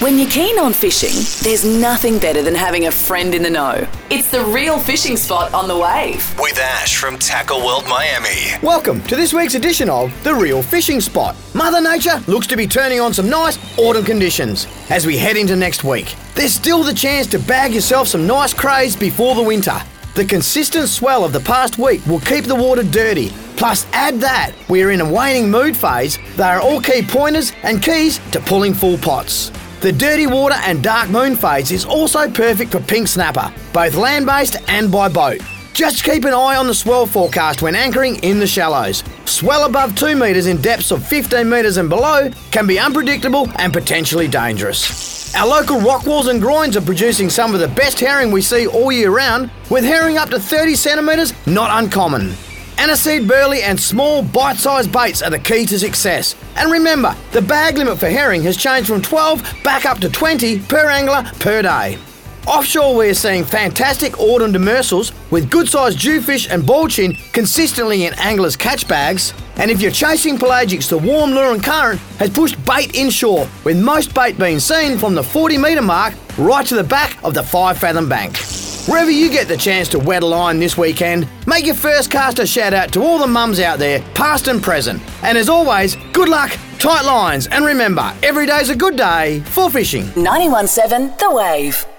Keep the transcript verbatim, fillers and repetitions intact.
When you're keen on fishing, there's nothing better than having a friend in the know. It's the Real Fishing Spot on the Wave. With Ash from Tackle World Miami. Welcome to this week's edition of The Real Fishing Spot. Mother Nature looks to be turning on some nice autumn conditions as we head into next week. There's still the chance to bag yourself some nice crays before the winter. The consistent swell of the past week will keep the water dirty. Plus, add that we're in a waning mood phase. They are all key pointers and keys to pulling full pots. The dirty water and dark moon phase is also perfect for pink snapper, both land-based and by boat. Just keep an eye on the swell forecast when anchoring in the shallows. Swell above two metres in depths of fifteen metres and below can be unpredictable and potentially dangerous. Our local rock walls and groins are producing some of the best herring we see all year round, with herring up to thirty centimetres not uncommon. Aniseed burley and small bite-sized baits are the key to success. And remember, the bag limit for herring has changed from twelve back up to twenty per angler per day. Offshore we're seeing fantastic autumn demersals with good-sized jewfish and ballchin consistently in anglers' catch bags. And if you're chasing pelagics, the warm lure and current has pushed bait inshore, with most bait being seen from the forty metre mark right to the back of the five fathom bank. Wherever you get the chance to wet a line this weekend, make your first cast a shout out to all the mums out there, past and present. And as always, good luck, tight lines, and remember, every day's a good day for fishing. ninety-one point seven The Wave.